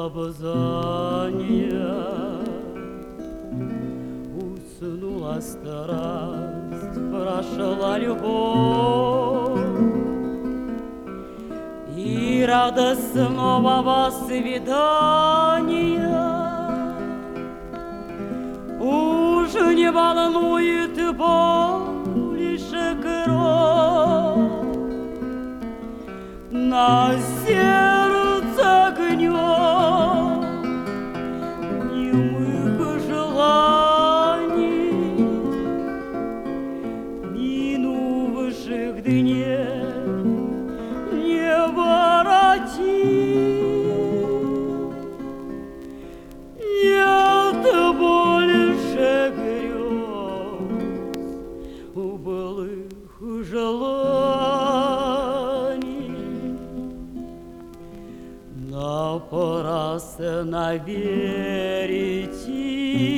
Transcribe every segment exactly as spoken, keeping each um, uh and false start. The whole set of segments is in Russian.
лобзания. Уснула страсть, прошла любовь, и радостного свидания уже не волнует больше кровь. На сердце гнет немых желаний, минувших дней не воротить. Нет больше грез у былых желаний. Напрасно верите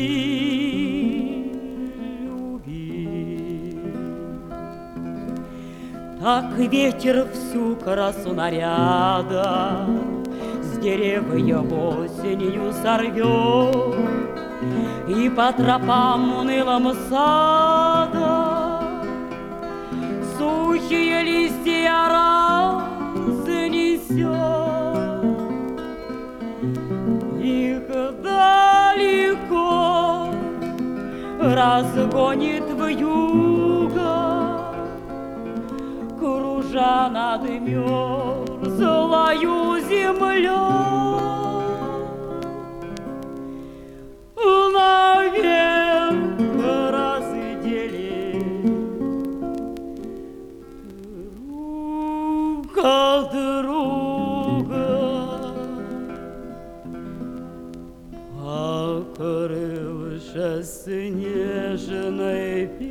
любить. Так ветер всю красу наряда с деревьев осенью сорвет, и по тропам унылым сада сухие листья разнесет. Их далеко разгонит вьюга, кружа над мерзлою землей. Навек разделит друг от друга, покрывшись снежной